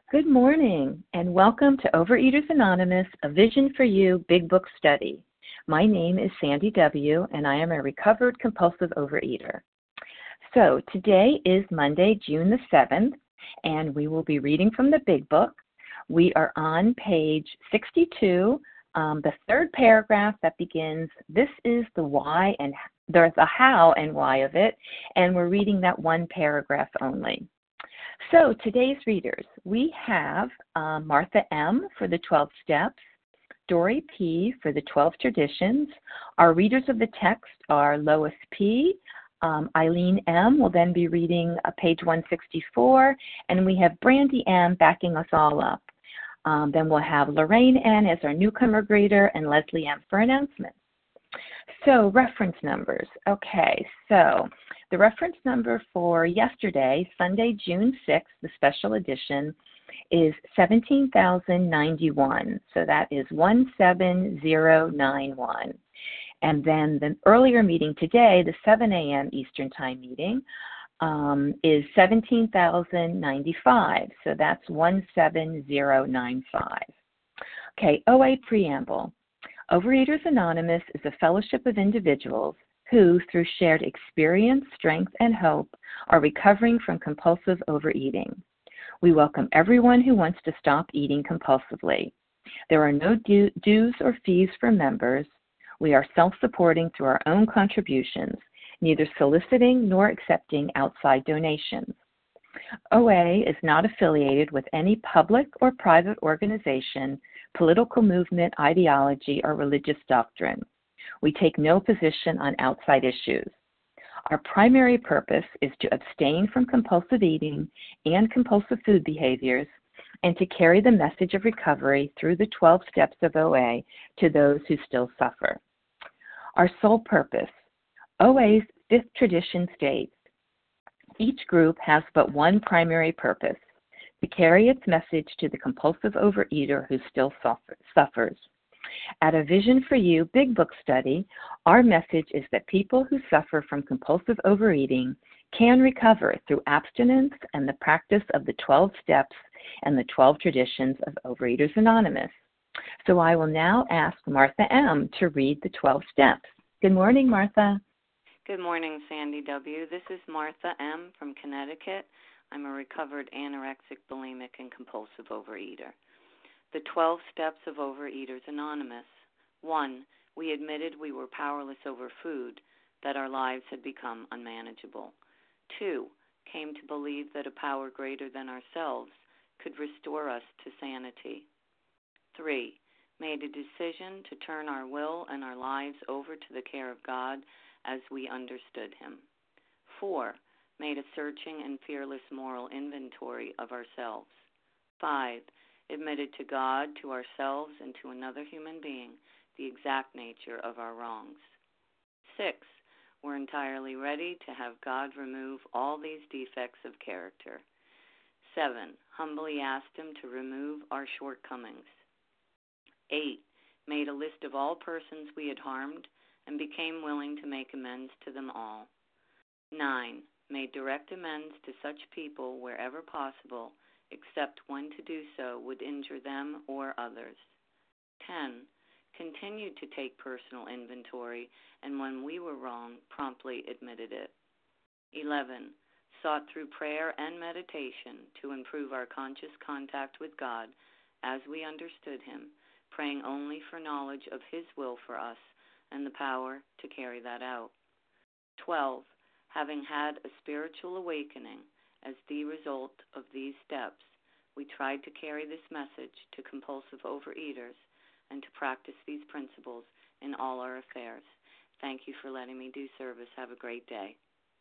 Good morning, and welcome to Overeaters Anonymous, a Vision for You Big Book Study. My name is Sandy W., and I am a recovered compulsive overeater. So today is Monday, June the 7th, and we will be reading from the Big Book. We are on page 62, the third paragraph that begins, "This is the why and there's a how and why of it," and we're reading that one paragraph only. So today's readers, we have Martha M. for the 12 Steps, Dory P. for the 12 Traditions. Our readers of the text are Lois P., Eileen M. will then be reading page 164, and we have Brandy M. backing us all up. Then we'll have Lorraine N. as our newcomer grader and Leslie M. for announcements. So reference numbers. Okay, so the reference number for yesterday, Sunday, June 6th, the special edition, is 17,091. So that is 17091. And then the earlier meeting today, the 7 a.m. Eastern Time meeting, is 17,095. So that's 17095. Okay, OA Preamble. Overeaters Anonymous is a fellowship of individuals who, through shared experience, strength, and hope, are recovering from compulsive overeating. We welcome everyone who wants to stop eating compulsively. There are no dues or fees for members. We are self-supporting through our own contributions, neither soliciting nor accepting outside donations. OA is not affiliated with any public or private organization, political movement, ideology, or religious doctrine. We take no position on outside issues. Our primary purpose is to abstain from compulsive eating and compulsive food behaviors and to carry the message of recovery through the 12 steps of OA to those who still suffer. Our sole purpose. OA's fifth tradition states, each group has but one primary purpose, to carry its message to the compulsive overeater who still suffers. At a Vision for You Big Book Study, our message is that people who suffer from compulsive overeating can recover through abstinence and the practice of the 12 steps and the 12 traditions of Overeaters Anonymous. So I will now ask Martha M. to read the 12 steps. Good morning, Martha. Good morning, Sandy W. This is Martha M. from Connecticut. I'm a recovered anorexic, bulimic, and compulsive overeater. The 12 steps of Overeaters Anonymous. 1. We admitted we were powerless over food, that our lives had become unmanageable. 2. Came to believe that a power greater than ourselves could restore us to sanity. 3. Made a decision to turn our will and our lives over to the care of God as we understood Him. 4. Made a searching and fearless moral inventory of ourselves. 5. Admitted to God, to ourselves, and to another human being the exact nature of our wrongs. 6. We're entirely ready to have God remove all these defects of character. 7. Humbly asked Him to remove our shortcomings. 8. Made a list of all persons we had harmed and became willing to make amends to them all. 9. Made direct amends to such people wherever possible, except when to do so would injure them or others. 10. Continued to take personal inventory, and when we were wrong, promptly admitted it. 11. Sought through prayer and meditation to improve our conscious contact with God as we understood Him, praying only for knowledge of His will for us and the power to carry that out. 12. Having had a spiritual awakening as the result of these steps, we tried to carry this message to compulsive overeaters and to practice these principles in all our affairs. Thank you for letting me do service. Have a great day.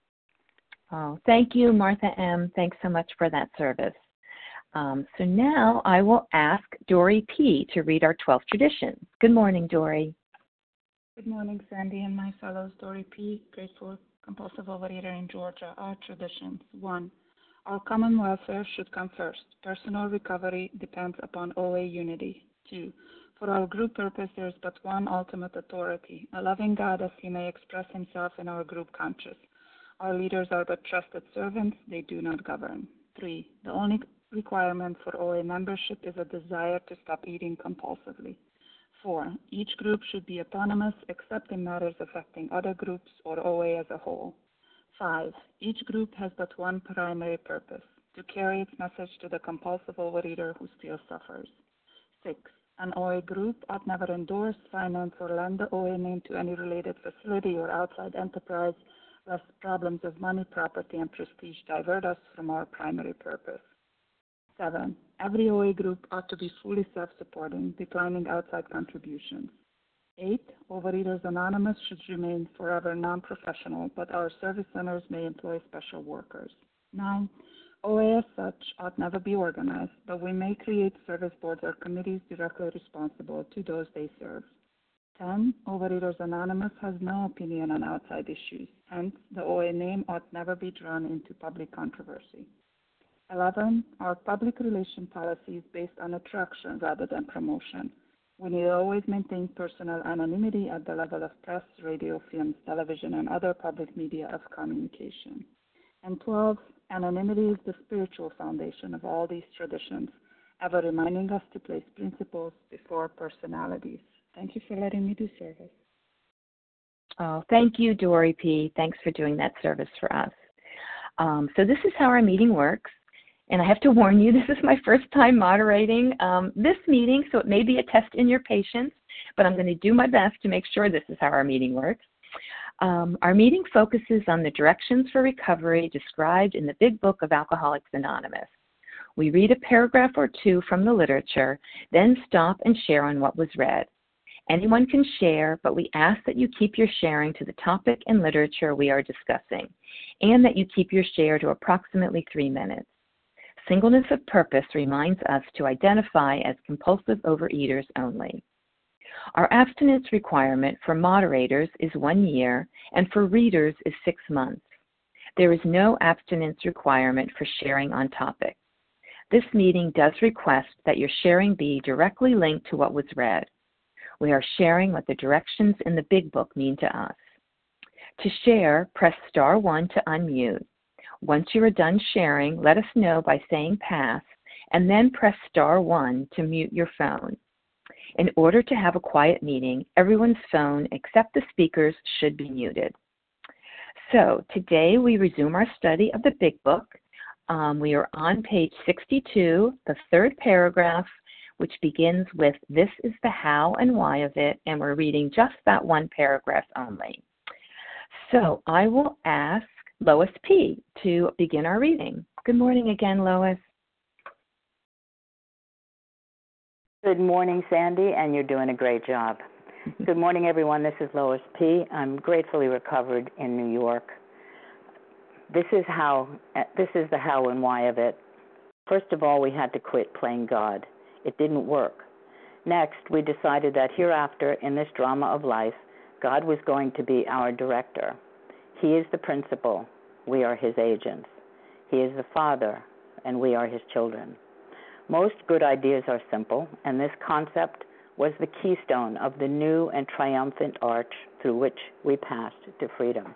Oh, thank you, Martha M. Thanks so much for that service. So now I will ask Dory P. to read our 12 traditions. Good morning, Dory. Good morning, Sandy and my fellows. Dory P., grateful compulsive overeater in Georgia. Our traditions. 1. Our common welfare should come first. Personal recovery depends upon OA unity. 2. For our group purpose, there is but one ultimate authority, a loving God as He may express Himself in our group conscious. Our leaders are but trusted servants, they do not govern. 3. The only requirement for OA membership is a desire to stop eating compulsively. 4. Each group should be autonomous except in matters affecting other groups or OA as a whole. 5. Each group has but one primary purpose, to carry its message to the compulsive overeater who still suffers. 6. An OA group ought never endorse, finance, or lend the OA name to any related facility or outside enterprise, lest problems of money, property, and prestige divert us from our primary purpose. 7. Every OA group ought to be fully self-supporting, declining outside contributions. 8. Overeaters Anonymous should remain forever non-professional, but our service centers may employ special workers. 9. OA as such ought never be organized, but we may create service boards or committees directly responsible to those they serve. 10. Overeaters Anonymous has no opinion on outside issues. Hence, the OA name ought never be drawn into public controversy. 11. Our public relation policy is based on attraction rather than promotion. We need to always maintain personal anonymity at the level of press, radio, films, television, and other public media of communication. And 12. Anonymity is the spiritual foundation of all these traditions, ever reminding us to place principles before personalities. Thank you for letting me do service. Oh, thank you, Dory P. Thanks for doing that service for us. So this is how our meeting works. And I have to warn you, this is my first time moderating this meeting, so it may be a test in your patience, but I'm going to do my best to make sure this is how our meeting works. Our meeting focuses on the directions for recovery described in the Big Book of Alcoholics Anonymous. We read a paragraph or two from the literature, then stop and share on what was read. Anyone can share, but we ask that you keep your sharing to the topic and literature we are discussing, and that you keep your share to approximately 3 minutes. Singleness of purpose reminds us to identify as compulsive overeaters only. Our abstinence requirement for moderators is 1 year, and for readers is 6 months. There is no abstinence requirement for sharing on topic. This meeting does request that your sharing be directly linked to what was read. We are sharing what the directions in the Big Book mean to us. To share, press star 1 to unmute. Once you are done sharing, let us know by saying pass, and then press star 1 to mute your phone. In order to have a quiet meeting, everyone's phone except the speaker's should be muted. So today we resume our study of the Big Book. We are on page 62, the third paragraph, which begins with this is the how and why of it, and we're reading just that one paragraph only. So I will ask Lois P. to begin our reading. Good morning again, Lois. Good morning, Sandy, and you're doing a great job. Good morning, everyone. This is Lois P. I'm gratefully recovered in New York. This is the how and why of it. First of all, we had to quit playing God. It didn't work. Next, we decided that hereafter, in this drama of life, God was going to be our director. He is the principal. We are his agents. He is the father, and we are his children. Most good ideas are simple, and this concept was the keystone of the new and triumphant arch through which we passed to freedom.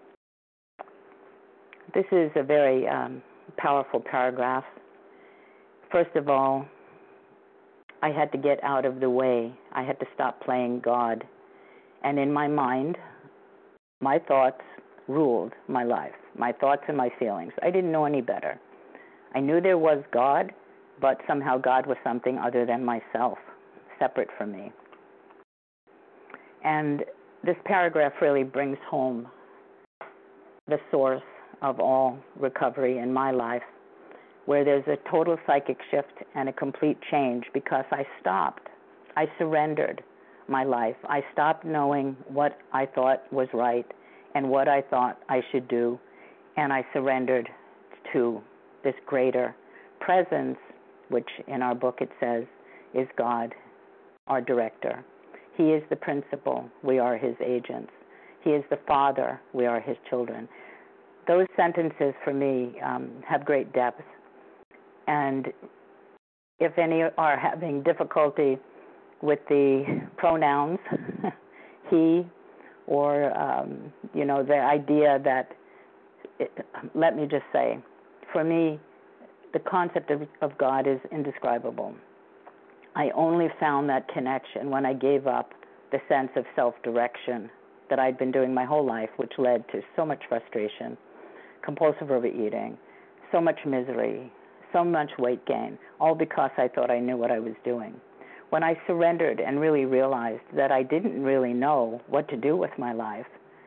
This is a very powerful paragraph. First of all, I had to get out of the way. I had to stop playing God. And in my mind, my thoughts ruled my life, my thoughts and my feelings. I didn't know any better. I knew there was God, but somehow God was something other than myself, separate from me. And this paragraph really brings home the source of all recovery in my life, where there's a total psychic shift and a complete change because I stopped. I surrendered my life. I stopped knowing what I thought was right and what I thought I should do, and I surrendered to this greater presence, which in our book it says is God, our director. He is the principal. We are his agents. He is the father. We are his children. Those sentences for me have great depth. And if any are having difficulty with the pronouns, he, or, the idea that, let me just say, for me, the concept of God is indescribable. I only found that connection when I gave up the sense of self-direction that I'd been doing my whole life, which led to so much frustration, compulsive overeating, so much misery, so much weight gain, all because I thought I knew what I was doing. When I surrendered and really realized that I didn't really know what to do with my life,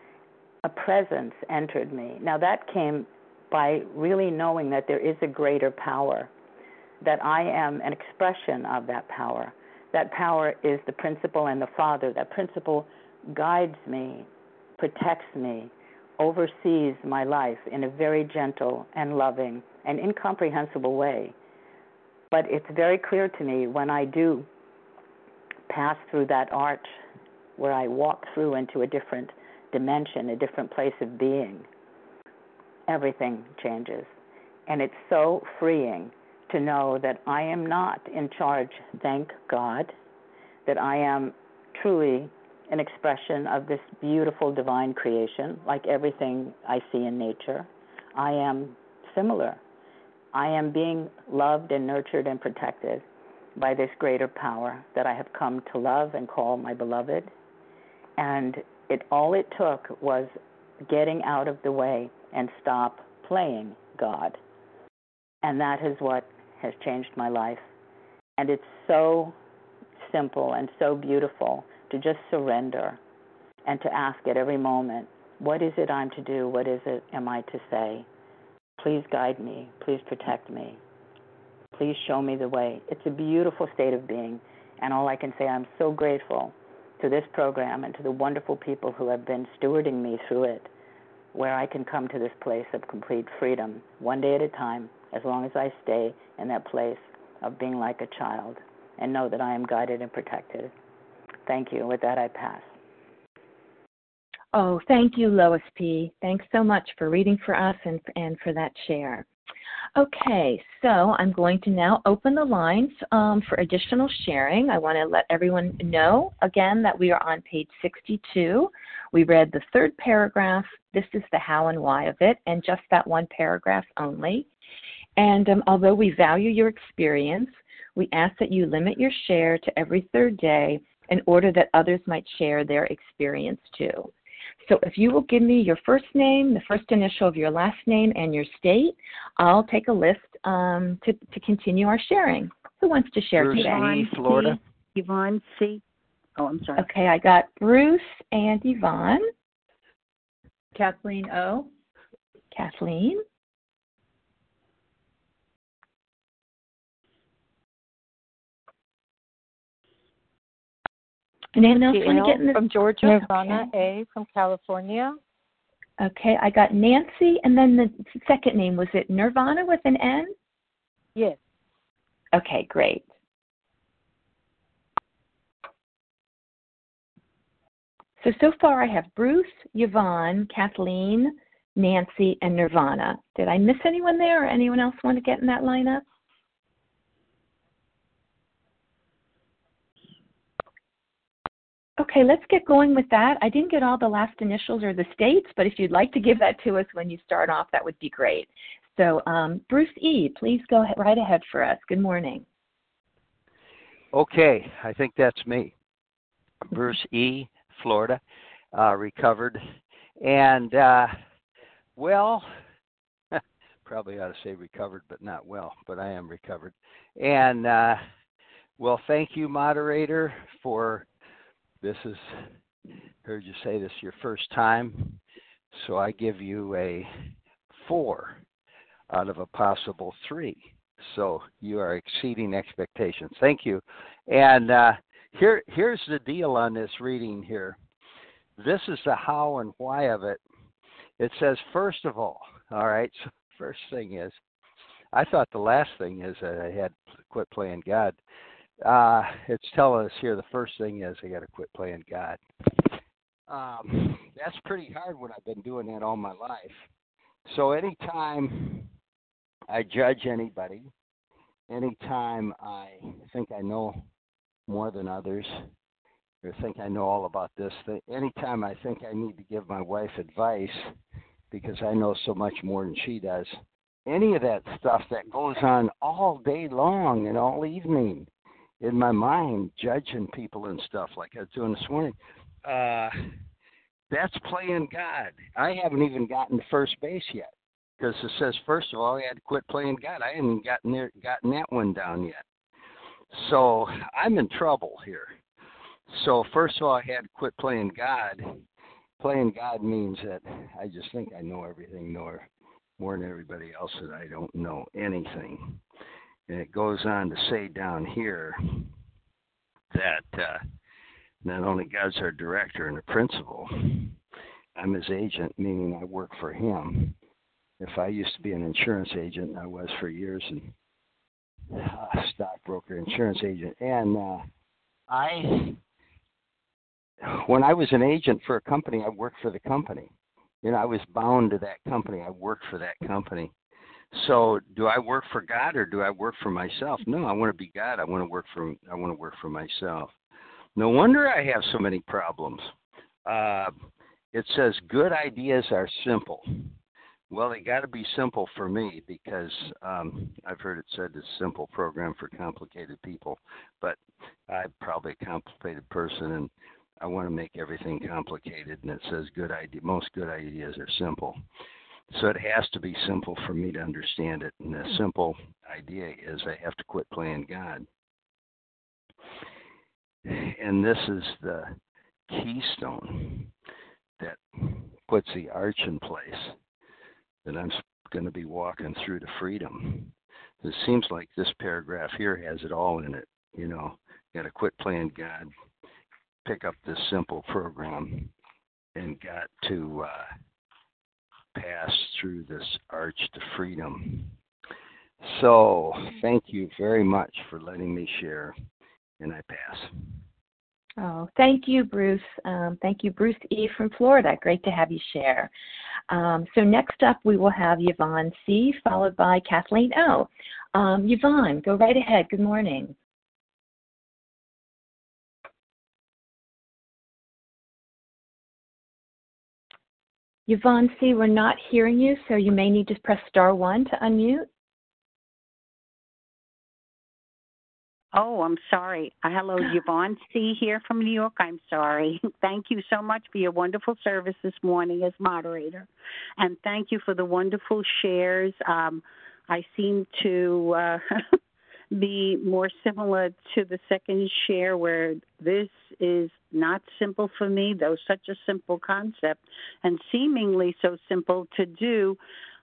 a presence entered me. Now that came by really knowing that there is a greater power, that I am an expression of that power. That power is the principle and the Father. That principle guides me, protects me, oversees my life in a very gentle and loving and incomprehensible way. But it's very clear to me when I do pass through that arch, where I walk through into a different dimension, a different place of being, everything changes. And it's so freeing to know that I am not in charge, thank God, that I am truly an expression of this beautiful divine creation, like everything I see in nature. I am similar. I am being loved and nurtured and protected by this greater power that I have come to love and call my beloved. And all it took was getting out of the way and stop playing God. And that is what has changed my life. And it's so simple and so beautiful to just surrender and to ask at every moment, what is it I'm to do? What is it am I to say? Please guide me. Please protect me. Please show me the way. It's a beautiful state of being. And all I can say, I'm so grateful to this program and to the wonderful people who have been stewarding me through it, where I can come to this place of complete freedom, one day at a time, as long as I stay in that place of being like a child and know that I am guided and protected. Thank you. With that, I pass. Oh, thank you, Lois P. Thanks so much for reading for us and for that share. Okay, so I'm going to now open the lines for additional sharing. I want to let everyone know, again, that we are on page 62. We read the third paragraph. This is the how and why of it, and just that one paragraph only. And although we value your experience, we ask that you limit your share to every third day in order that others might share their experience too. So if you will give me your first name, the first initial of your last name, and your state, I'll take a list to continue our sharing. Who wants to share Bruce today? Yvonne, Florida. Yvonne C. Oh, I'm sorry. Okay, I got Bruce and Yvonne. Kathleen O. Kathleen. Anyone else want to get in this? From Georgia, Nirvana A. From California. Okay, I got Nancy, and then the second name, was it Nirvana with an N? Yes. Okay, great. So far I have Bruce, Yvonne, Kathleen, Nancy, and Nirvana. Did I miss anyone there, or anyone else want to get in that lineup? Okay, let's get going with that. I didn't get all the last initials or the states, but if you'd like to give that to us when you start off, that would be great. So Bruce E., please go right ahead for us. Good morning. Okay, I think that's me. Bruce E., Florida, recovered. And, well, probably ought to say recovered, but not well, but I am recovered. And, well, thank you, moderator, for this is, heard you say this is your first time, so I give you a 4 out of a possible 3. So you are exceeding expectations. Thank you. And here's the deal on this reading here. This is the how and why of it. It says, first of all right, so first thing is, I thought the last thing is that I had to quit playing God. It's telling us here the first thing is I got to quit playing God. That's pretty hard when I've been doing that all my life. So anytime I judge anybody, anytime I think I know more than others, or think I know all about this thing, anytime I think I need to give my wife advice because I know so much more than she does, any of that stuff that goes on all day long and all evening in my mind, judging people and stuff like I was doing this morning. That's playing God. I haven't even gotten to first base yet because it says, first of all, I had to quit playing God. I haven't gotten that one down yet. So I'm in trouble here. So first of all, I had to quit playing God. Playing God means that I just think I know everything more than everybody else, that I don't know anything. And it goes on to say down here that not only God's our director and a principal, I'm his agent, meaning I work for him. If I used to be an insurance agent, I was for years, and stockbroker, insurance agent, and when I was an agent for a company, I worked for the company. I was bound to that company. I worked for that company. So, do I work for God or do I work for myself? No, I want to be God. I want to work for myself. No wonder I have so many problems. It says good ideas are simple. Well, they got to be simple for me because I've heard it said it's a simple program for complicated people, but I'm probably a complicated person, and I want to make everything complicated, and it says most good ideas are simple. So it has to be simple for me to understand it, and the simple idea is I have to quit playing God. And this is the keystone that puts the arch in place that I'm going to be walking through to freedom. It seems like this paragraph here has it all in it. Got to quit playing God, pick up this simple program, and got to pass through this arch to freedom. So thank you very much for letting me share, and I pass. Oh, thank you, Bruce. Thank you, Bruce E. from Florida. Great to have you share. So next up, we will have Yvonne C., followed by Kathleen O. Yvonne, go right ahead. Good morning. Yvonne C., we're not hearing you, so you may need to press *1 to unmute. Oh, I'm sorry. Hello, Yvonne C. here from New York. I'm sorry. Thank you so much for your wonderful service this morning as moderator. And thank you for the wonderful shares. I seem to be more similar to the second share, where this is not simple for me, though such a simple concept and seemingly so simple to do.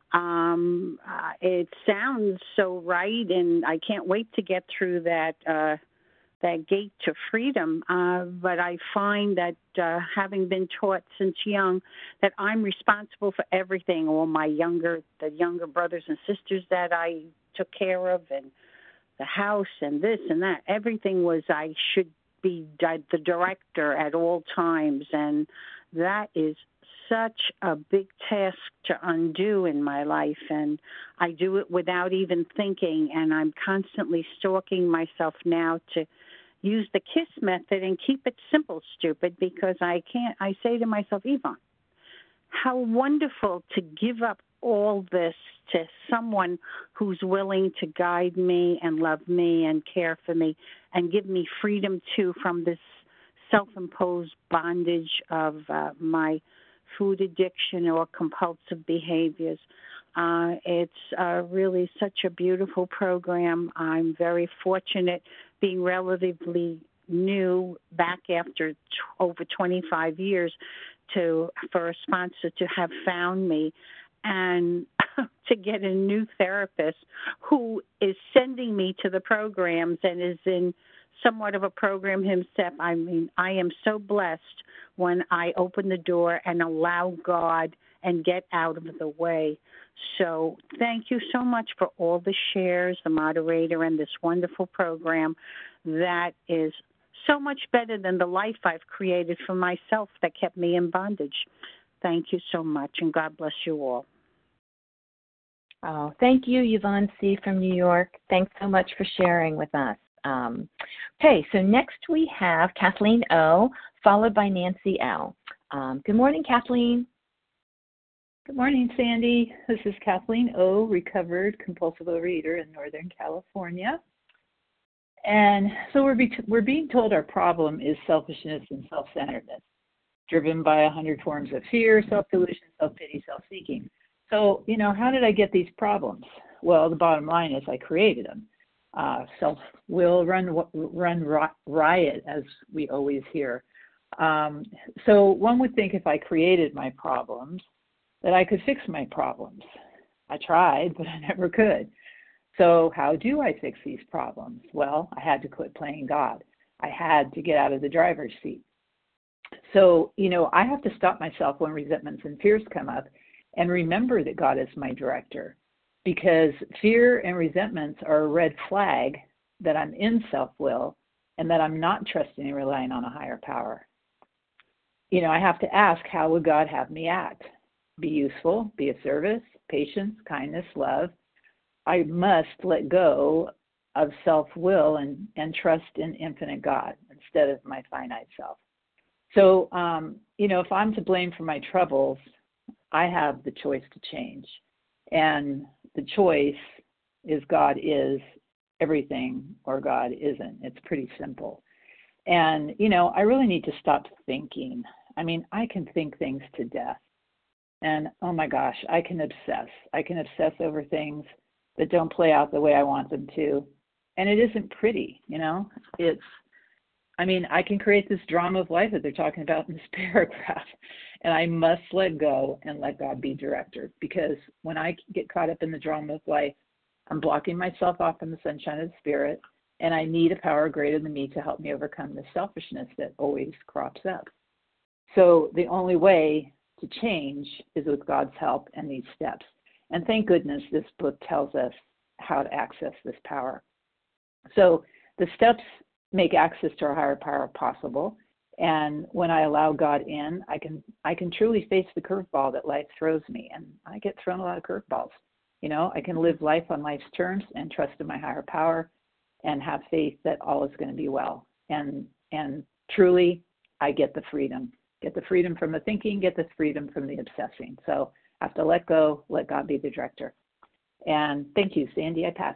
It sounds so right, and I can't wait to get through that gate to freedom. But I find that having been taught since young that I'm responsible for everything, all the younger brothers and sisters that I took care of, and the house and this and that, everything was I should be the director at all times, and that is such a big task to undo in my life, and I do it without even thinking, and I'm constantly stalking myself now to use the KISS method and keep it simple, stupid, because I say to myself, Yvonne, how wonderful to give up all this to someone who's willing to guide me and love me and care for me and give me freedom too from this self-imposed bondage of my food addiction or compulsive behaviors. It's really such a beautiful program. I'm very fortunate being relatively new back after over 25 years for a sponsor to have found me and to get a new therapist who is sending me to the programs and is in somewhat of a program himself. I mean, I am so blessed when I open the door and allow God and get out of the way. So thank you so much for all the shares, the moderator, and this wonderful program that is so much better than the life I've created for myself that kept me in bondage. Thank you so much, and God bless you all. Oh, thank you, Yvonne C. from New York. Thanks so much for sharing with us. Okay, so next we have Kathleen O., followed by Nancy L. Good morning, Kathleen. Good morning, Sandy. This is Kathleen O., recovered compulsive overeater in Northern California. And so we're being told our problem is selfishness and self-centeredness, driven by 100 forms of fear, self-delusion, self-pity, self-seeking. So, how did I get these problems? Well, the bottom line is I created them. Self-will run riot, as we always hear. So one would think if I created my problems, that I could fix my problems. I tried, but I never could. So how do I fix these problems? Well, I had to quit playing God. I had to get out of the driver's seat. So, I have to stop myself when resentments and fears come up and remember that God is my director, because fear and resentments are a red flag that I'm in self-will and that I'm not trusting and relying on a higher power. I have to ask, how would God have me act? Be useful, be of service, patience, kindness, love. I must let go of self-will and trust in infinite God instead of my finite self. So, if I'm to blame for my troubles, I have the choice to change. And the choice is God is everything or God isn't. It's pretty simple. And, I really need to stop thinking. I can think things to death. And, oh my gosh, I can obsess. I can obsess over things that don't play out the way I want them to. And it isn't pretty, I can create this drama of life that they're talking about in this paragraph. And I must let go and let God be director. Because when I get caught up in the drama of life, I'm blocking myself off from the sunshine of the Spirit. And I need a power greater than me to help me overcome the selfishness that always crops up. So the only way to change is with God's help and these steps. And thank goodness this book tells us how to access this power. So the steps make access to our higher power possible. And when I allow God in, I can truly face the curveball that life throws me. And I get thrown a lot of curveballs. I can live life on life's terms and trust in my higher power and have faith that all is going to be well. And truly, I get the freedom. Get the freedom from the thinking, get the freedom from the obsessing. So I have to let go, let God be the director. And thank you, Sandy. I pass.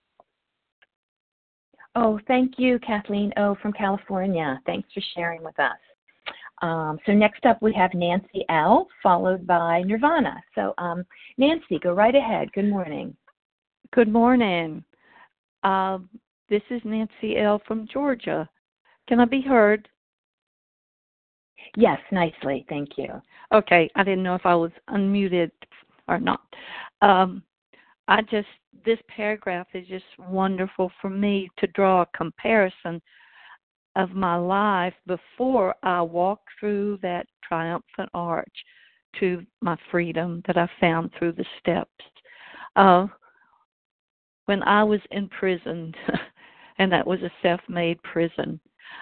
Oh, thank you, Kathleen O. from California. Thanks for sharing with us. So next up we have Nancy L., followed by Nirvana. So Nancy, go right ahead. Good morning. Good morning. This is Nancy L. from Georgia. Can I be heard? Yes, nicely. Thank you. Okay. I didn't know if I was unmuted or not. This paragraph is just wonderful for me to draw a comparison of my life before I walked through that triumphant arch to my freedom that I found through the steps. When I was in prison, and that was a self-made prison,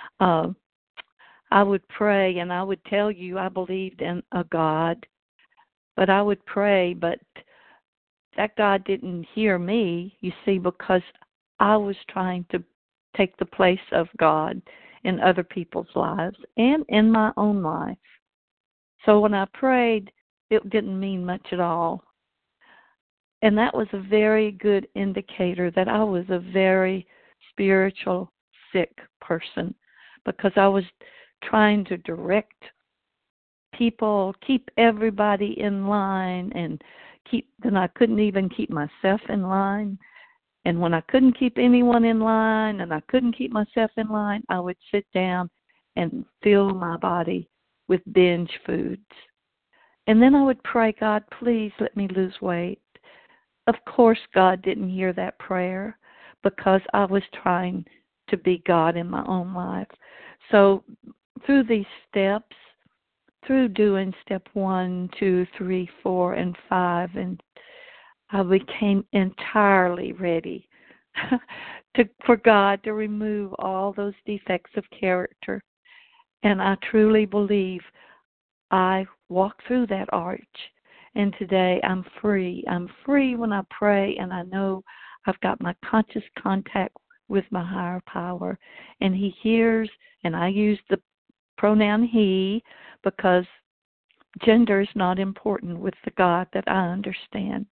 I would pray and I would tell you I believed in a God, but I would pray, but that God didn't hear me, you see, because I was trying to take the place of God in other people's lives and in my own life. So when I prayed, it didn't mean much at all. And that was a very good indicator that I was a very spiritual, sick person, because I was trying to direct people, keep everybody in line, and then I couldn't even keep myself in line. And when I couldn't keep anyone in line and I couldn't keep myself in line, I would sit down and fill my body with binge foods. And then I would pray, God, please let me lose weight. Of course, God didn't hear that prayer because I was trying to be God in my own life. So through these steps, through doing step 1, 2, 3, 4, and 5, and I became entirely ready for God to remove all those defects of character. And I truly believe I walked through that arch, and today I'm free. I'm free when I pray, and I know I've got my conscious contact with my higher power, and He hears, and I use the pronoun He because gender is not important with the God that I understand.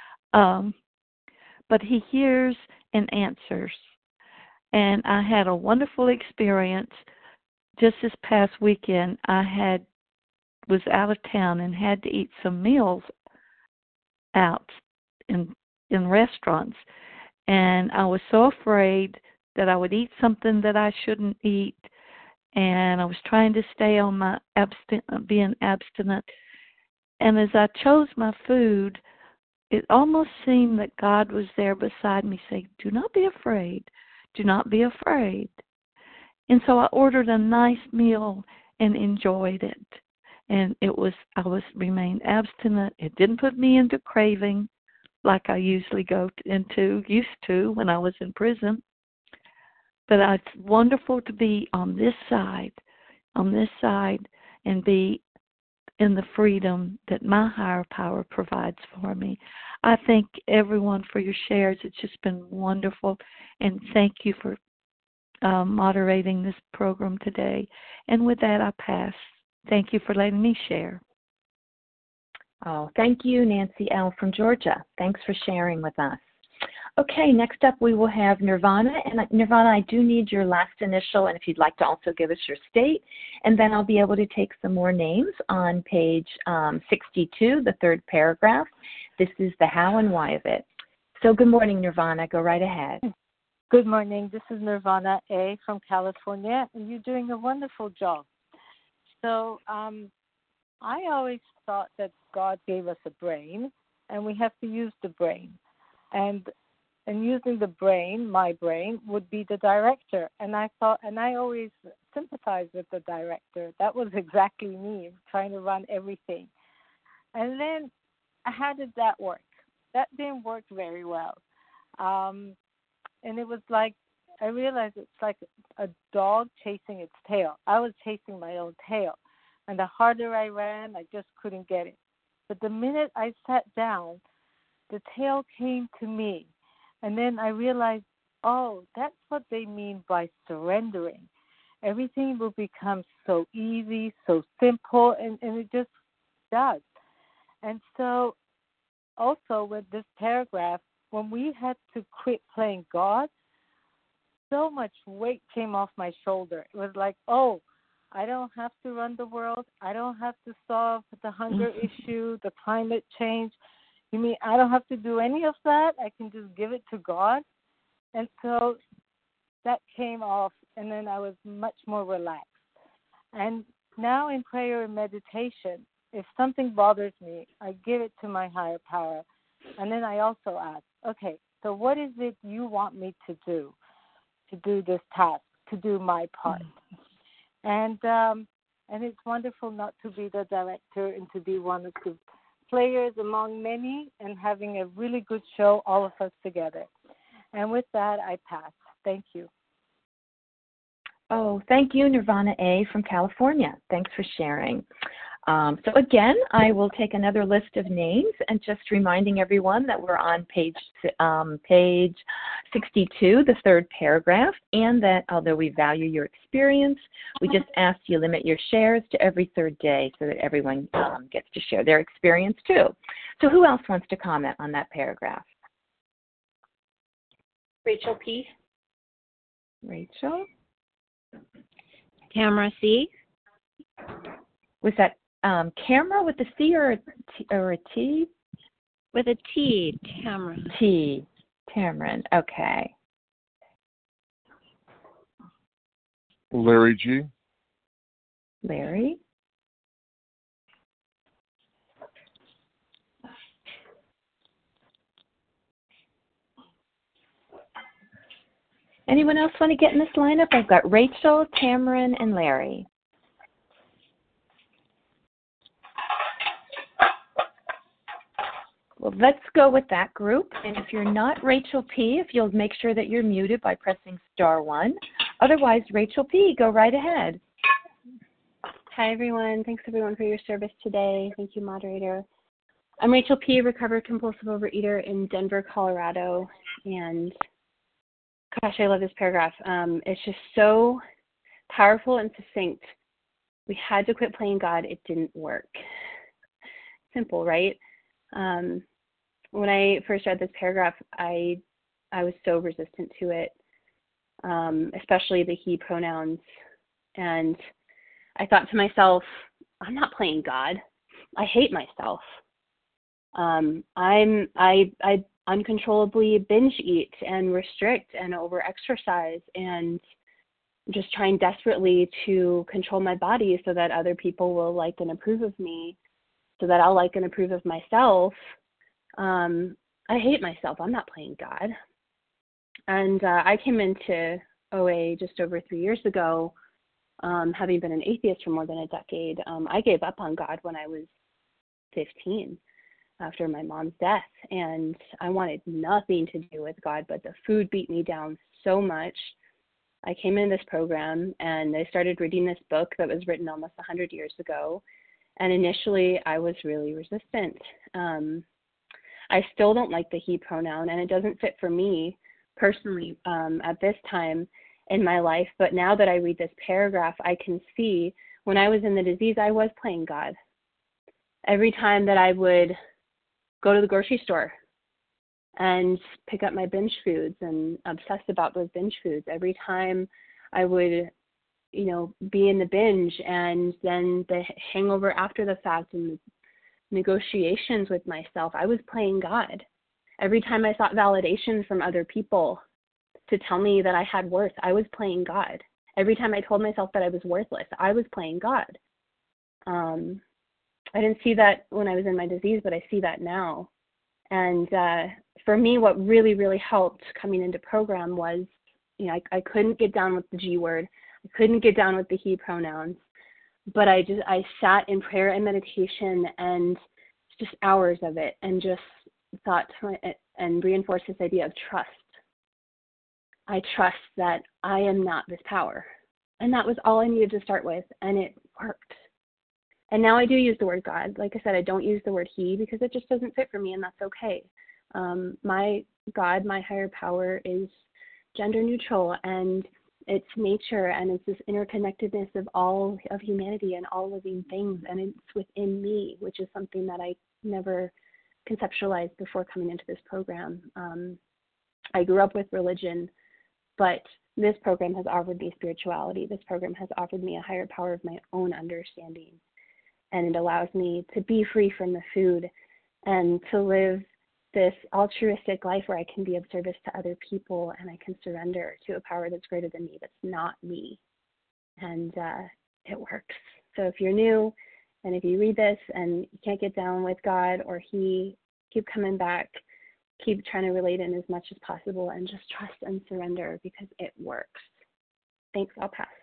But He hears and answers. And I had a wonderful experience just this past weekend. I was out of town and had to eat some meals out in restaurants. And I was so afraid that I would eat something that I shouldn't eat. And I was trying to stay on my being abstinent. And as I chose my food, it almost seemed that God was there beside me saying, "Do not be afraid. Do not be afraid." And so I ordered a nice meal and enjoyed it. And I remained abstinent. It didn't put me into craving like I usually used to when I was in prison. But it's wonderful to be on this side, and be in the freedom that my higher power provides for me. I thank everyone for your shares. It's just been wonderful. And thank you for moderating this program today. And with that, I pass. Thank you for letting me share. Oh, thank you, Nancy L. from Georgia. Thanks for sharing with us. Okay, next up we will have Nirvana. And Nirvana, I do need your last initial, and if you'd like to also give us your state, and then I'll be able to take some more names on page 62, the third paragraph. This is the how and why of it. So good morning, Nirvana. Go right ahead. Good morning. This is Nirvana A. from California, and you're doing a wonderful job. So I always thought that God gave us a brain, and we have to use the brain. And using the brain, my brain, would be the director. And I always sympathized with the director. That was exactly me, trying to run everything. And then, how did that work? That didn't work very well. And it was like, I realized it's like a dog chasing its tail. I was chasing my own tail. And the harder I ran, I just couldn't get it. But the minute I sat down, the tail came to me. And then I realized, oh, that's what they mean by surrendering. Everything will become so easy, so simple, and it just does. And so also with this paragraph, when we had to quit playing God, so much weight came off my shoulder. It was like, oh, I don't have to run the world. I don't have to solve the hunger issue, the climate change. You mean I don't have to do any of that? I can just give it to God? And so that came off, and then I was much more relaxed. And now in prayer and meditation, if something bothers me, I give it to my higher power. And then I also ask, okay, so what is it you want me to do this task, to do my part? And it's wonderful not to be the director and to be one of the players among many and having a really good show, all of us together. And with that, I pass. Thank you. Oh, thank you, Nirvana A. from California. Thanks for sharing. So again, I will take another list of names and just reminding everyone that we're on page 62, the third paragraph, and that although we value your experience, we just ask you limit your shares to every third day so that everyone gets to share their experience too. So who else wants to comment on that paragraph? Rachel P. Rachel? Tamara C. Was that camera with a C or a T? With a T, Tamara. T, Tamarin, okay. Larry G. Larry. Anyone else want to get in this lineup? I've got Rachel, Tamarin, and Larry. Well, let's go with that group. And if you're not Rachel P., if you'll make sure that you're muted by pressing *1. Otherwise, Rachel P., go right ahead. Hi, everyone. Thanks, everyone, for your service today. Thank you, moderator. I'm Rachel P., recovered compulsive overeater in Denver, Colorado. And gosh, I love this paragraph. It's just so powerful and succinct. We had to quit playing God. It didn't work. simple, right? When I first read this paragraph, I was so resistant to it, especially the he pronouns. And I thought to myself, I'm not playing God. I hate myself. I uncontrollably binge eat and restrict and over-exercise and just trying desperately to control my body so that other people will like and approve of me, so that I'll like and approve of myself. I hate myself. I'm not playing God. And I came into OA just over 3 years ago, having been an atheist for more than a decade. I gave up on God when I was 15 after my mom's death, and I wanted nothing to do with God, but the food beat me down so much. I came in this program and I started reading this book that was written almost 100 years ago, and initially I was really resistant. I still don't like the he pronoun, and it doesn't fit for me personally at this time in my life, but now that I read this paragraph, I can see when I was in the disease, I was playing God. Every time that I would go to the grocery store and pick up my binge foods and obsess about those binge foods, every time I would, be in the binge and then the hangover after the fact and the negotiations with myself, I was playing God. Every time I sought validation from other people to tell me that I had worth, I was playing God. Every time I told myself that I was worthless, I was playing God. I didn't see that when I was in my disease, but I see that now. And for me, what really, really helped coming into program was, I couldn't get down with the G word. I couldn't get down with the he pronouns. But I sat in prayer and meditation and just hours of it and just thought and reinforced this idea of trust. I trust that I am not this power. And that was all I needed to start with, and it worked. And now I do use the word God. Like I said, I don't use the word he because it just doesn't fit for me, and that's okay. My God, my higher power, is gender neutral, and it's nature, and it's this interconnectedness of all of humanity and all living things, and it's within me, which is something that I never conceptualized before coming into this program. I grew up with religion, but this program has offered me spirituality. This program has offered me a higher power of my own understanding. And it allows me to be free from the food and to live this altruistic life where I can be of service to other people and I can surrender to a power that's greater than me, that's not me. And it works. So if you're new and if you read this and you can't get down with God or he, keep coming back, keep trying to relate in as much as possible and just trust and surrender because it works. Thanks. I'll pass.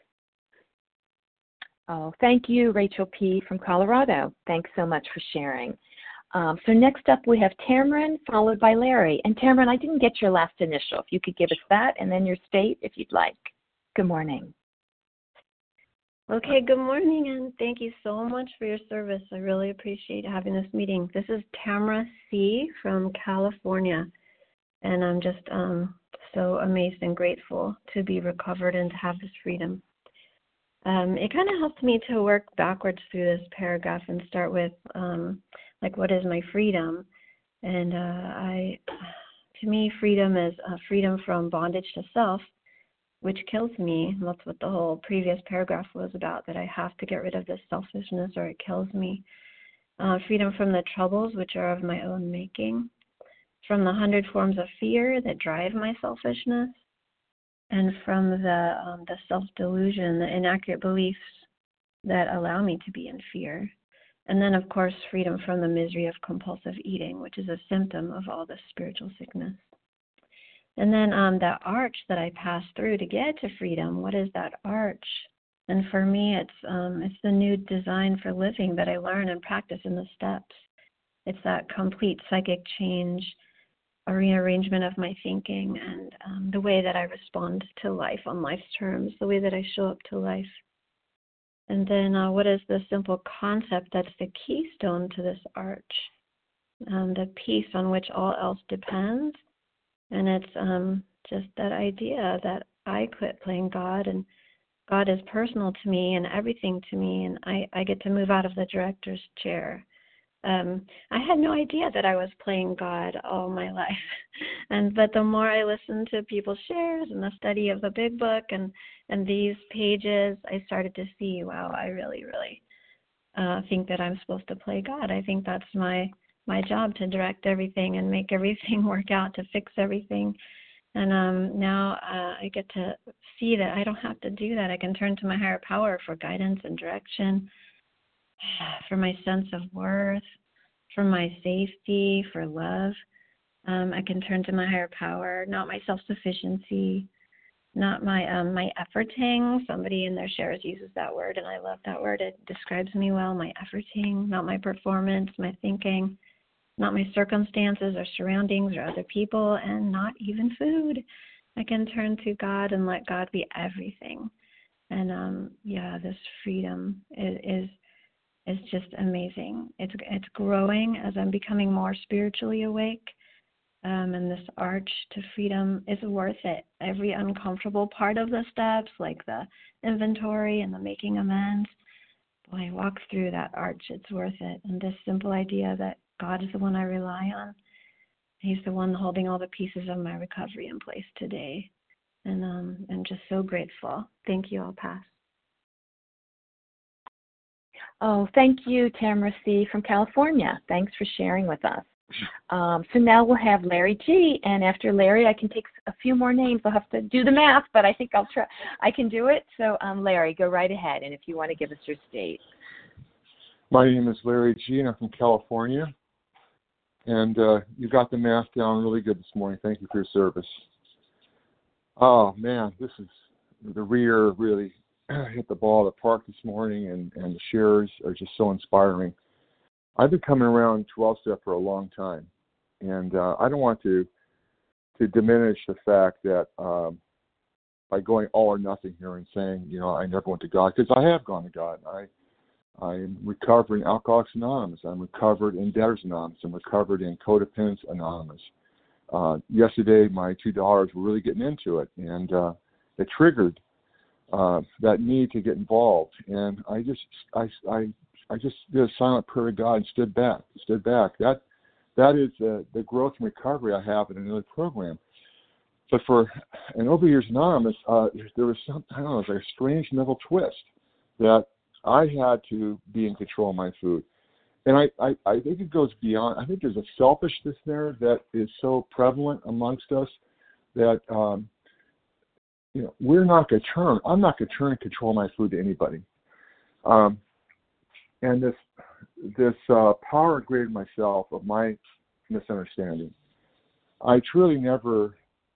Oh, thank you, Rachel P. from Colorado. Thanks so much for sharing. So next up we have Tamron, followed by Larry. And Tamron, I didn't get your last initial. If you could give us that and then your state if you'd like. Good morning. Okay, good morning, and thank you so much for your service. I really appreciate having this meeting. This is Tamra C. from California, and I'm just so amazed and grateful to be recovered and to have this freedom. It kind of helped me to work backwards through this paragraph and start with, what is my freedom? And to me, freedom is freedom from bondage to self, which kills me. And that's what the whole previous paragraph was about, that I have to get rid of this selfishness or it kills me. Freedom from the troubles, which are of my own making. From the 100 forms of fear that drive my selfishness. And from the self-delusion, the inaccurate beliefs that allow me to be in fear. And then, of course, freedom from the misery of compulsive eating, which is a symptom of all this spiritual sickness. And then that arch that I pass through to get to freedom, what is that arch? And for me, it's the new design for living that I learn and practice in the steps. It's that complete psychic change, a rearrangement of my thinking, and the way that I respond to life on life's terms, the way that I show up to life. And then what is the simple concept that's the keystone to this arch? The peace on which all else depends. And it's just that idea that I quit playing God, and God is personal to me and everything to me, and I get to move out of the director's chair I had no idea that I was playing God all my life. But the more I listened to people's shares and the study of the big book and these pages, I started to see, wow, I really, really think that I'm supposed to play God. I think that's my job, to direct everything and make everything work out, to fix everything. And now I get to see that I don't have to do that. I can turn to my higher power for guidance and direction, for my sense of worth, for my safety, for love. I can turn to my higher power, not my self-sufficiency, not my efforting. Somebody in their shares uses that word, and I love that word. It describes me well. My efforting, not my performance, my thinking, not my circumstances or surroundings or other people, and not even food. I can turn to God and let God be everything. And this freedom is just amazing. It's growing as I'm becoming more spiritually awake. And this arch to freedom is worth it. Every uncomfortable part of the steps, like the inventory and the making amends, boy, walk through that arch. It's worth it. And this simple idea that God is the one I rely on. He's the one holding all the pieces of my recovery in place today. And I'm just so grateful. Thank you. I'll pass. Oh, thank you, Tamara C. from California. Thanks for sharing with us. So now we'll have Larry G. And after Larry, I can take a few more names. I'll have to do the math, but I think I'll try. I can do it. So, Larry, go right ahead. And if you want to give us your state. My name is Larry G. and I'm from California. And you got the math down really good this morning. Thank you for your service. Oh, man, the rear really hit the ball at the park this morning, and the shares are just so inspiring. I've been coming around 12-step for a long time, and I don't want to diminish the fact that by going all or nothing here and saying, I never went to God, because I have gone to God. I'm recovered in Alcoholics Anonymous. I'm recovered in Debtors Anonymous. I'm recovered in Codependents Anonymous. Yesterday, my $2 were really getting into it, and it triggered that need to get involved. And I just did a silent prayer to God and stood back. That is the growth and recovery I have in another program. But for an Overeaters Anonymous, there was some, I don't know, it was like a strange mental twist that I had to be in control of my food. And I think it goes beyond. I think there's a selfishness there that is so prevalent amongst us that we're not going to turn. I'm not going to turn and control my food to anybody. And this power greater than myself of my misunderstanding, I truly never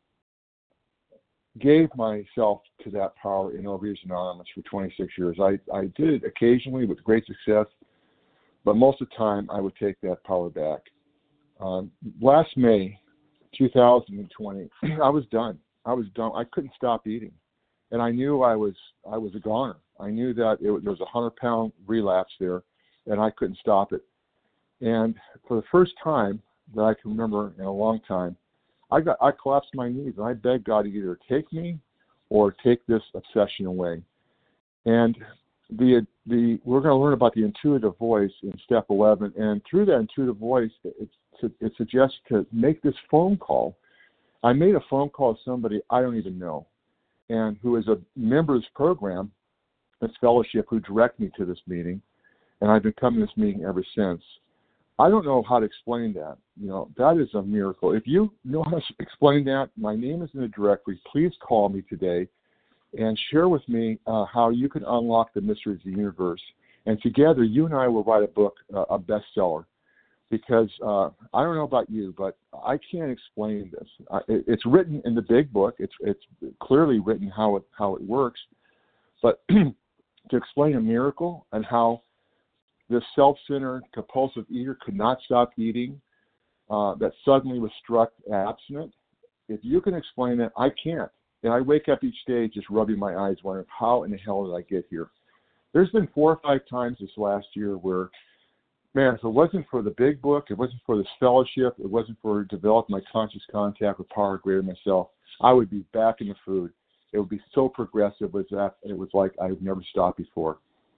gave myself to that power in Overeaters Anonymous for 26 years. I did it occasionally with great success, but most of the time I would take that power back. Last May 2020, I was done. I couldn't stop eating, and I knew I was a goner. I knew that there was a 100-pound relapse there, and I couldn't stop it. And for the first time that I can remember in a long time, I collapsed my knees and I begged God to either take me or take this obsession away. And we're going to learn about the intuitive voice in step 11, and through that intuitive voice, it suggests to make this phone call. I made a phone call to somebody I don't even know, and who is a member of this program, this fellowship, who directed me to this meeting, and I've been coming to this meeting ever since. I don't know how to explain that. That is a miracle. If you know how to explain that, my name is in the directory. Please call me today and share with me how you can unlock the mysteries of the universe. And together, you and I will write a book, a bestseller. Because I don't know about you, but I can't explain this. It's written in the big book. It's clearly written how it works. But to explain a miracle and how this self-centered, compulsive eater could not stop eating, that suddenly was struck abstinent, if you can explain it, I can't. And I wake up each day just rubbing my eyes, wondering, how in the hell did I get here? There's been 4 or 5 times this last year where, man, if it wasn't for the big book, it wasn't for this fellowship, it wasn't for developing my conscious contact with power greater than myself, I would be back in the food. It would be so progressive. It was like I had never stopped before.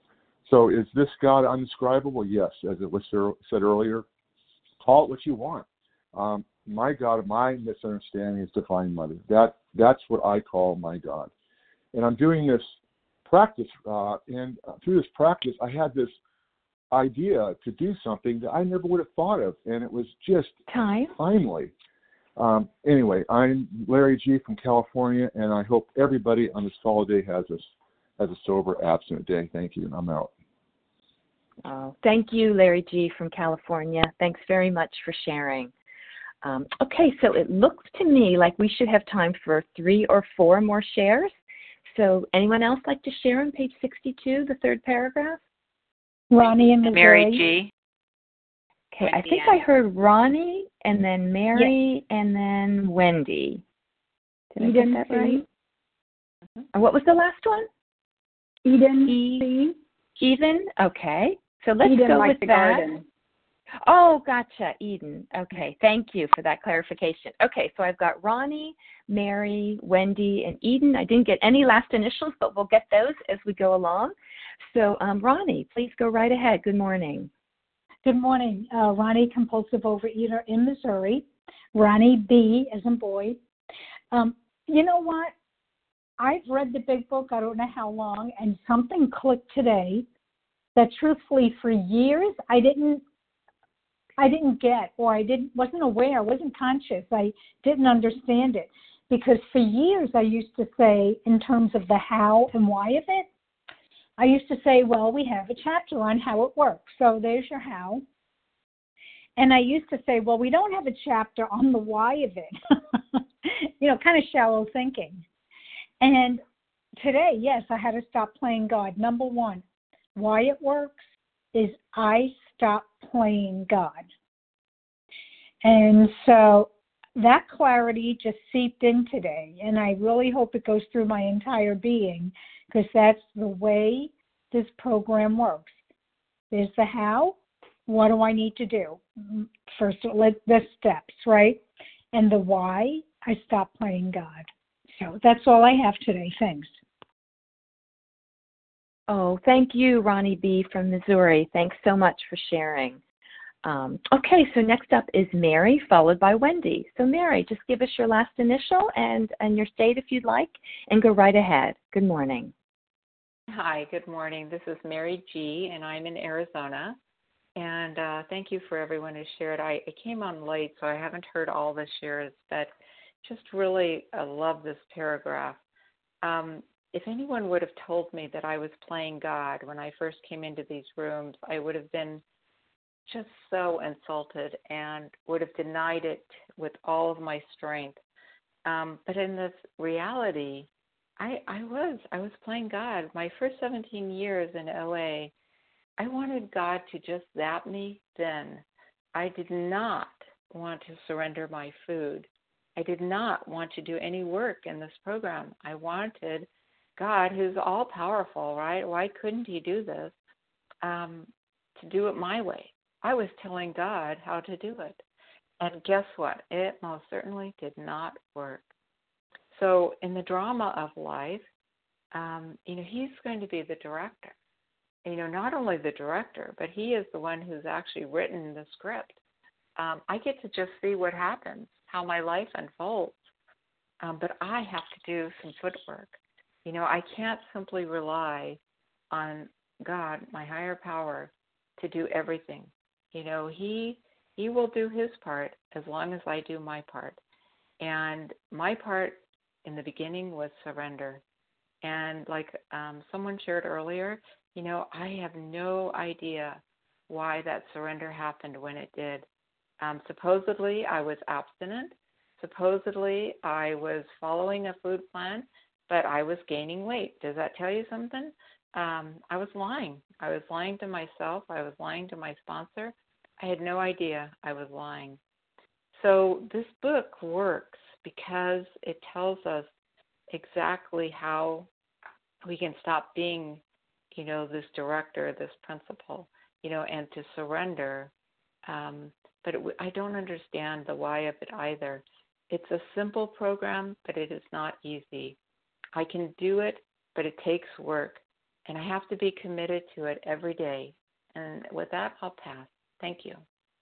So is this God undescribable? Yes, as it was said earlier. Call it what you want. My God, my misunderstanding is Divine Mother. That's what I call my God. And I'm doing this practice, and through this practice, I had this idea to do something that I never would have thought of, and it was just timely. Anyway, I'm Larry G. from California, and I hope everybody on this follow day has a sober, abstinent day. Thank you, and I'm out. Oh, thank you, Larry G. from California. Thanks very much for sharing. Okay, so it looks to me like we should have time for 3 or 4 more shares. So anyone else like to share on page 62, the third paragraph? Ronnie and Missouri. Mary G. Okay, I think I heard Ronnie and then Mary and then Wendy. Did I get that right? And what was the last one? Eden. Eden? Okay. So let's Eden, go like with the that. garden. Oh, gotcha, Eden. Okay, thank you for that clarification. Okay, so I've got Ronnie, Mary, Wendy, and Eden. I didn't get any last initials, but we'll get those as we go along. So, Ronnie, please go right ahead. Good morning. Good morning. Ronnie, compulsive overeater in Missouri. Ronnie B, as in boy. You know what? I've read the big book, I don't know how long, and something clicked today that truthfully for years I didn't get, or wasn't aware, wasn't conscious. I didn't understand it, because for years I used to say, in terms of the how and why of it, I used to say, well, we have a chapter on how it works, so there's your how. And I used to say, well, we don't have a chapter on the why of it. Kind of shallow thinking. And today, yes, I had to stop playing God. Number one, why it works is I stopped playing God. And so that clarity just seeped in today, and I really hope it goes through my entire being, because that's the way this program works. There's the how. What do I need to do? First, the steps, right? And the why, I stopped playing God. So that's all I have today. Thanks. Oh, thank you, Ronnie B. from Missouri. Thanks so much for sharing. Okay, so next up is Mary, followed by Wendy. So Mary, just give us your last initial and your state if you'd like, and go right ahead. Good morning. Hi, good morning. This is Mary G., and I'm in Arizona. And thank you for everyone who shared. I came on late, so I haven't heard all the shares, but just really love this paragraph. If anyone would have told me that I was playing God when I first came into these rooms, I would have been just so insulted and would have denied it with all of my strength. But in this reality, I was playing God. My first 17 years in OA, I wanted God to just zap me then. I did not want to surrender my food. I did not want to do any work in this program. I wanted God, who's all-powerful, right? Why couldn't he do this? To do it my way. I was telling God how to do it. And guess what? It most certainly did not work. So in the drama of life, he's going to be the director. Not only the director, but he is the one who's actually written the script. I get to just see what happens, how my life unfolds. But I have to do some footwork. I can't simply rely on God, my higher power, to do everything. He will do his part as long as I do my part. And my part in the beginning was surrender. And like someone shared earlier, I have no idea why that surrender happened when it did. Supposedly, I was abstinent. Supposedly, I was following a food plan, but I was gaining weight. Does that tell you something? I was lying. I was lying to myself. I was lying to my sponsor. I had no idea I was lying. So this book works because it tells us exactly how we can stop being, this director, this principal, and to surrender. But I don't understand the why of it either. It's a simple program, but it is not easy. I can do it, but it takes work. and I have to be committed to it every day. And with that, I'll pass. Thank you.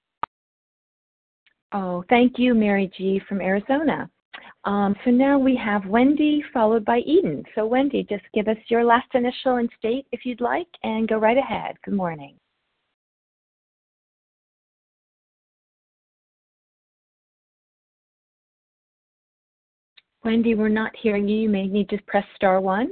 Oh, thank you, Mary G. from Arizona. So now we have Wendy followed by Eden. So Wendy, just give us your last initial and state if you'd like, and go right ahead. Good morning. Wendy, we're not hearing you. You may need to press *1.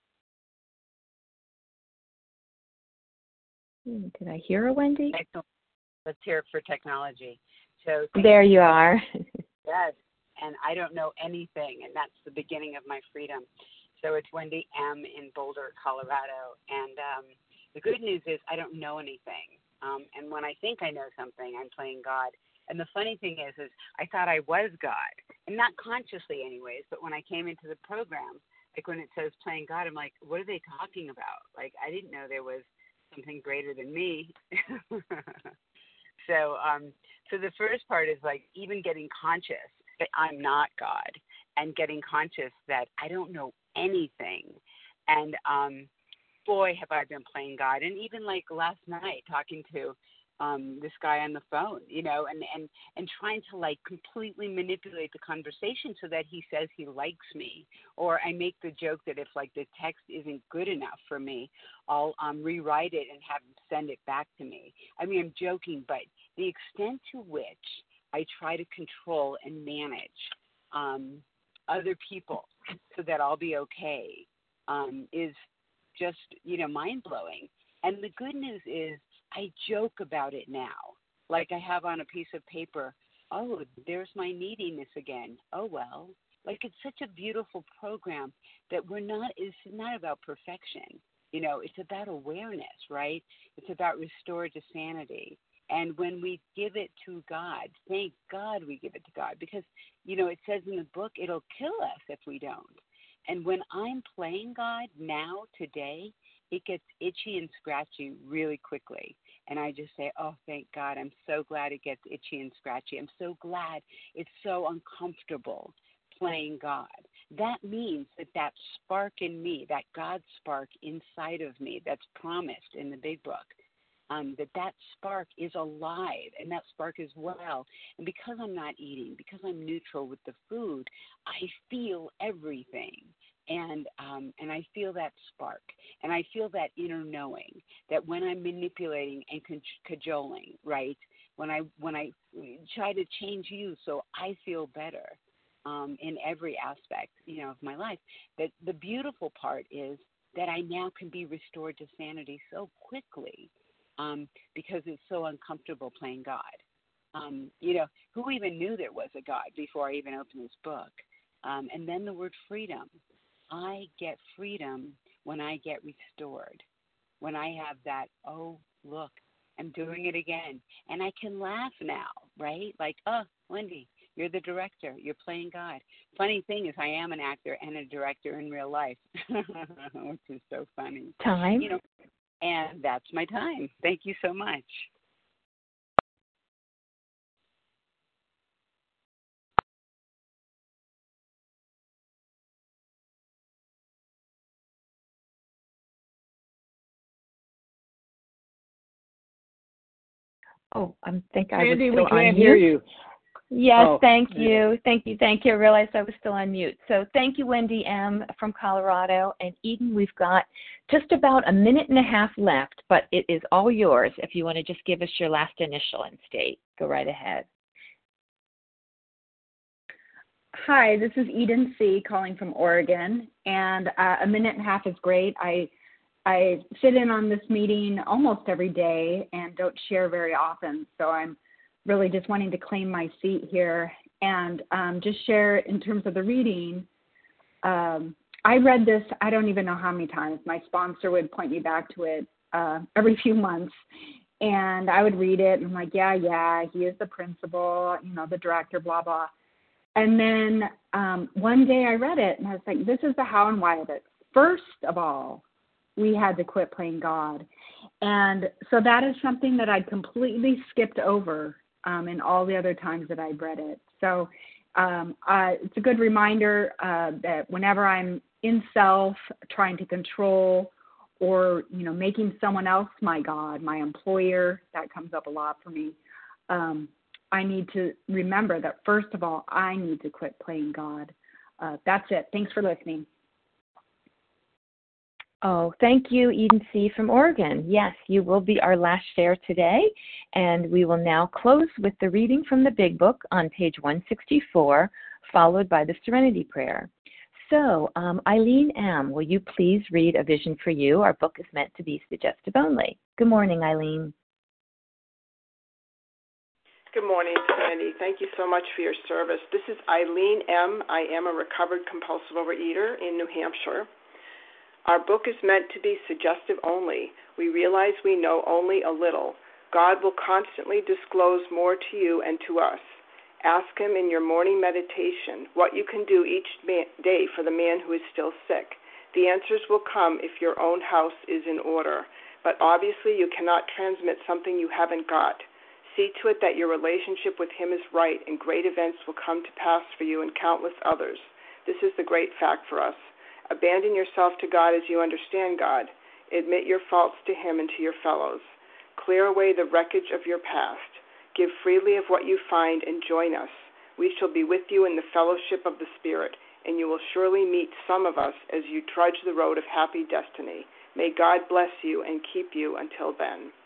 Did I hear a Wendy? Excellent. Let's hear it for technology. So there you are. Yes, and I don't know anything, and that's the beginning of my freedom. So it's Wendy M. in Boulder, Colorado, and the good news is I don't know anything. And when I think I know something, I'm playing God. And the funny thing is I thought I was God, and not consciously anyways, but when I came into the program, like when it says playing God, I'm like, what are they talking about? Like, I didn't know there was something greater than me. So the first part is like even getting conscious that I'm not God, and getting conscious that I don't know anything. And boy, have I been playing God. And even like last night talking to this guy on the phone, and trying to like completely manipulate the conversation so that he says he likes me. Or I make the joke that if like the text isn't good enough for me, I'll rewrite it and have him send it back to me. I mean, I'm joking, but the extent to which I try to control and manage other people so that I'll be okay is just, mind-blowing. And the good news is I joke about it now. Like I have on a piece of paper, oh, there's my neediness again. Oh, well. Like it's such a beautiful program that it's not about perfection. It's about awareness, right? It's about restored to sanity. And when we give it to God, thank God we give it to God, because, it says in the book, it'll kill us if we don't. And when I'm playing God now, today, it gets itchy and scratchy really quickly. And I just say, oh, thank God. I'm so glad it gets itchy and scratchy. I'm so glad it's so uncomfortable playing God. That means that spark in me, that God spark inside of me that's promised in the big book, that spark is alive, and that spark is well. And because I'm not eating, because I'm neutral with the food, I feel everything. And I feel that spark, and I feel that inner knowing that when I'm manipulating and cajoling, right, when I try to change you so I feel better in every aspect, of my life, that the beautiful part is that I now can be restored to sanity so quickly because it's so uncomfortable playing God. Who even knew there was a God before I even opened this book? And then the word freedom. I get freedom when I get restored, when I have that, oh, look, I'm doing it again. And I can laugh now, right? Like, oh, Wendy, you're the director. You're playing God. Funny thing is I am an actor and a director in real life, which is so funny. Time. And that's my time. Thank you so much. Oh, I think I was Sandy, still we can't on hear mute. you. Yes, Oh, thank you. Thank you. I realized I was still on mute. So thank you, Wendy M. from Colorado. And Eden, we've got just about a minute and a half left, but it is all yours if you want to just give us your last initial and state. Go right ahead. Hi, this is Eden C. calling from Oregon, and a minute and a half is great. I sit in on this meeting almost every day and don't share very often, so I'm really just wanting to claim my seat here and just share in terms of the reading. I read this, I don't even know how many times. My sponsor would point me back to it every few months, and I would read it, and I'm like, yeah, he is the principal, the director, blah, blah. And then one day I read it, and I was like, this is the how and why of it. First of all, we had to quit playing God. And so that is something that I'd completely skipped over in all the other times that I've read it. So it's a good reminder that whenever I'm in self, trying to control or, making someone else my God, my employer. That comes up a lot for me. I need to remember that, first of all, I need to quit playing God. That's it. Thanks for listening. Oh, thank you, Eden C. from Oregon. Yes, you will be our last share today, and we will now close with the reading from the Big Book on page 164, followed by the Serenity Prayer. So, Eileen M., will you please read A Vision for You? Our book is meant to be suggestive only. Good morning, Eileen. Good morning, Sandy. Thank you so much for your service. This is Eileen M. I am a recovered compulsive overeater in New Hampshire. Our book is meant to be suggestive only. We realize we know only a little. God will constantly disclose more to you and to us. Ask Him in your morning meditation what you can do each day for the man who is still sick. The answers will come if your own house is in order. But obviously you cannot transmit something you haven't got. See to it that your relationship with Him is right, and great events will come to pass for you and countless others. This is the great fact for us. Abandon yourself to God as you understand God. Admit your faults to Him and to your fellows. Clear away the wreckage of your past. Give freely of what you find and join us. We shall be with you in the fellowship of the Spirit, and you will surely meet some of us as you trudge the road of happy destiny. May God bless you and keep you until then.